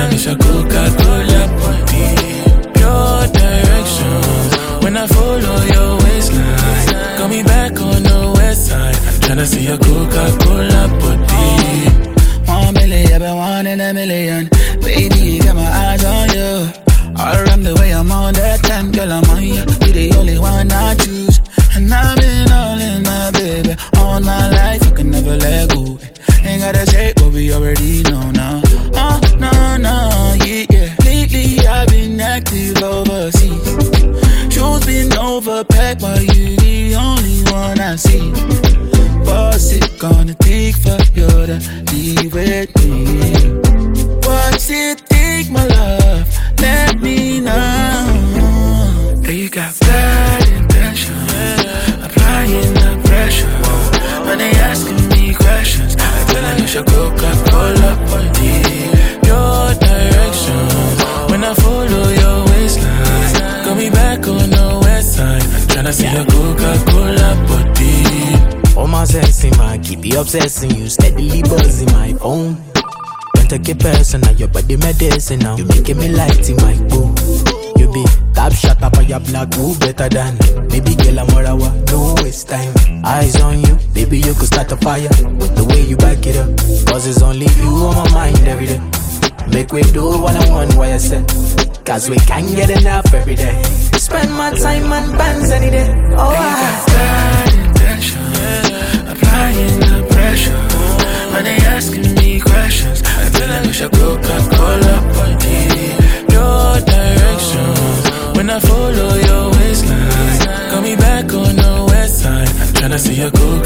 I miss a Coca-Cola body. Pure directions when I follow your waistline. Got me back on the west side. Tryna see a Coca-Cola body. 1 million, I've been 1 in a million. Baby, got my eyes on you. All around the way I'm on that time, girl, I'm on you. You're the only one I choose. And I've been all in my baby. All my life, I can never let go. Ain't gotta say what we already know now. Oh, no, yeah. Lately, I've been active overseas. Shows been overpacked, but you the only one I see. What's it gonna take for you to be with me? What's it take, my love? Let me know. Hey, you got bad intention, applying the pressure. When they asking me questions, I tell them you should Coca-Cola body. Your direction, when I follow your waistline. Got me back on the west side, tryna see a Coca-Cola body. All my sense in my keep you obsessing you, steadily buzzing my phone. Don't take it personal, your body medicine now. You making me light in my boo. You be top shot up on your black, who better than baby girl I'm more hour, no waste time. Eyes on you, baby you could start a fire with the way you back it up. Cause it's only you on my mind every day. Make we do what I want, what I said. Cause we can't get enough every day. Spend my time on bands any day. Oh, bad intention, applying the pressure. When they asking me questions, I feel like we should Coca-Cola body. Your direction, when I follow your waistline. Got me back on the west side, tryna see a Coca-Cola